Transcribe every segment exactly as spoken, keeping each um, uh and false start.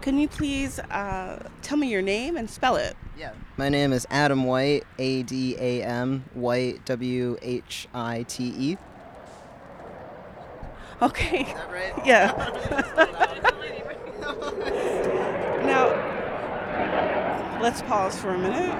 Can you please uh, tell me your name and spell it? Yeah. My name is Adam White, A D A M, White, W H I T E. Okay. Is that right? Yeah. Now, let's pause for a minute.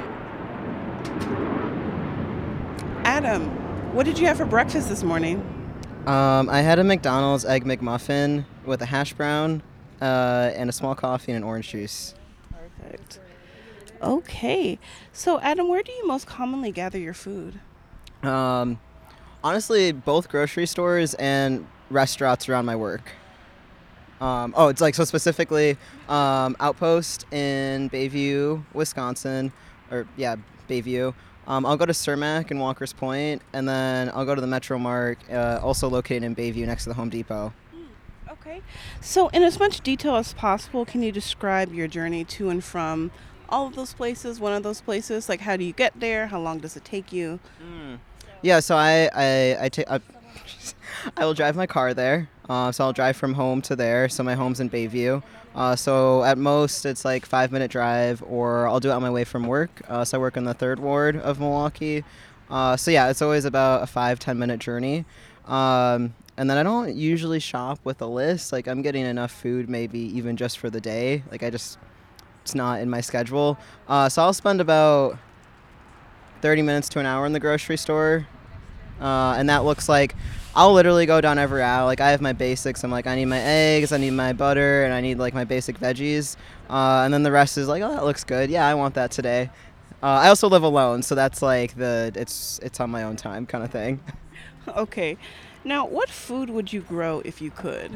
Adam, what did you have for breakfast this morning? Um, I had a McDonald's Egg McMuffin with a hash brown uh, and a small coffee and an orange juice. Perfect. Okay. So, Adam, where do you most commonly gather your food? Um, honestly, both grocery stores and restaurants around my work. Um, oh, it's like so specifically um, Outpost in Bayview, Wisconsin, or yeah, Bayview. Um, I'll go to Cermak and Walker's Point, and then I'll go to the Metro Mart, uh, also located in Bayview next to the Home Depot. Okay. So, in as much detail as possible, can you describe your journey to and from all of those places, one of those places? Like, how do you get there? How long does it take you? Mm. Yeah, so I I I, ta- I, I will drive my car there. Uh, so I'll drive from home to there. So my home's in Bayview. Uh, so at most it's like five minute drive, or I'll do it on my way from work. Uh, so I work in the third ward of Milwaukee. Uh, so yeah, it's always about a five ten minute journey. Um, and then I don't usually shop with a list. Like I'm getting enough food, maybe even just for the day. Like I just it's not in my schedule. Uh, so I'll spend about thirty minutes to an hour in the grocery store. Uh, and that looks like I'll literally go down every aisle. Like I have my basics. I'm like, I need my eggs, I need my butter, and I need like my basic veggies. Uh, and then the rest is like, oh, that looks good. Yeah, I want that today. Uh, I also live alone, so that's like the it's it's on my own time kind of thing. Okay. Now, what food would you grow if you could?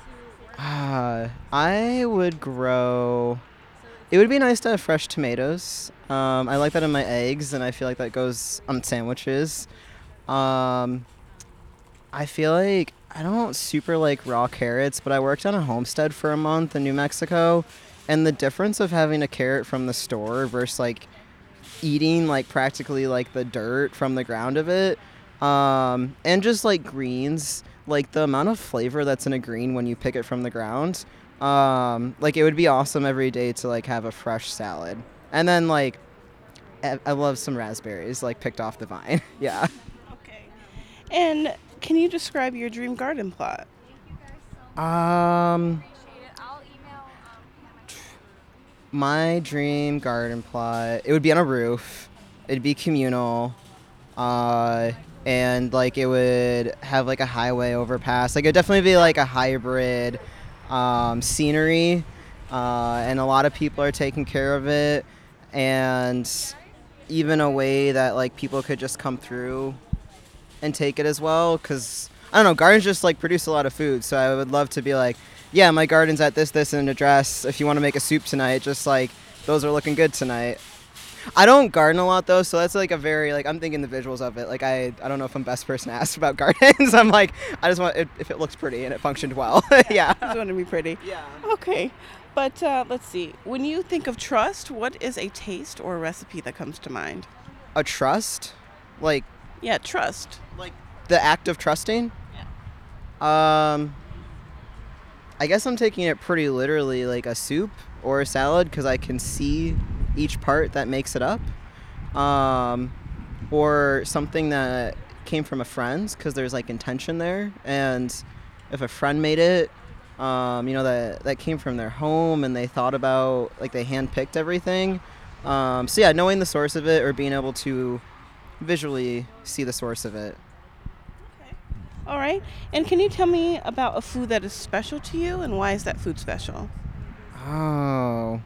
Uh, I would grow. It would be nice to have fresh tomatoes. Um, I like that in my eggs, and I feel like that goes on sandwiches. Um, I feel like I don't super like raw carrots, but I worked on a homestead for a month in New Mexico, and the difference of having a carrot from the store versus like eating like practically like the dirt from the ground of it, um, and just like greens, like the amount of flavor that's in a green when you pick it from the ground. Um, like it would be awesome every day to like have a fresh salad, and then like I I love some raspberries like picked off the vine. Yeah. Okay. And can you describe your dream garden plot? Um, my dream garden plot, it would be on a roof. It'd be communal. Uh, and like it would have like a highway overpass. Like it'd definitely be like a hybrid um, scenery. Uh, and a lot of people are taking care of it. And even a way that like people could just come through and take it as well, because I don't know, gardens just like produce a lot of food, so I would love to be like, yeah, my garden's at this this and address. If you want to make a soup tonight, just like those are looking good tonight. I don't garden a lot though, so that's like a very like I'm thinking the visuals of it. Like I I don't know if I'm best person to ask about gardens. I'm like I just want it if it looks pretty and it functioned well. Yeah. It's going to be pretty. Yeah. Okay. But uh, let's see. When you think of trust, what is a taste or a recipe that comes to mind? A trust, like Yeah, trust. like the act of trusting. Um, I guess I'm taking it pretty literally, like a soup or a salad, because I can see each part that makes it up. Um, or something that came from a friend's, because there's like intention there, and if a friend made it, um, you know that that came from their home and they thought about like they handpicked everything. Um, so yeah, knowing the source of it or being able to visually see the source of it. All right. And can you tell me about a food that is special to you and why is that food special? Oh.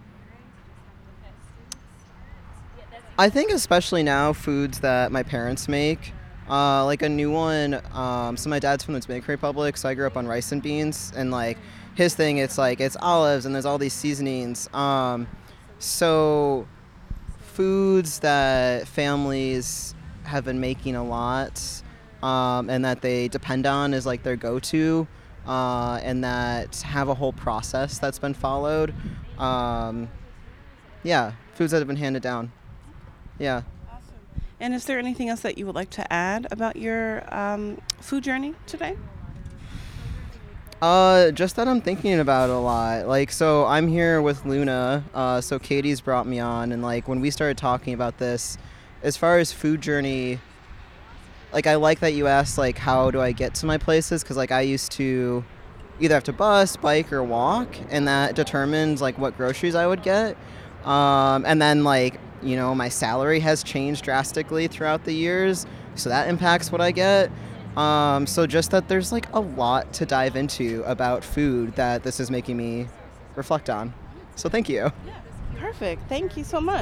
I think especially now foods that my parents make. Uh, like a new one. Um, so my dad's from the Dominican Republic, so I grew up on rice and beans, and like his thing, it's like it's olives and there's all these seasonings. Um, so foods that families have been making a lot, um, and that they depend on is like their go-to, uh, and that have a whole process that's been followed. Um, yeah, foods that have been handed down. Yeah. And is there anything else that you would like to add about your um, food journey today? Uh, just that I'm thinking about it a lot. Like, so I'm here with Luna. Uh, so Katie's brought me on, and like when we started talking about this, as far as food journey, like I like that you asked like how do I get to my places because like I used to either have to bus, bike, or walk, and that determined like what groceries I would get. Um, and then like you know my salary has changed drastically throughout the years, so that impacts what I get. Um, so just that there's like a lot to dive into about food that this is making me reflect on. So thank you. Perfect. Thank you so much.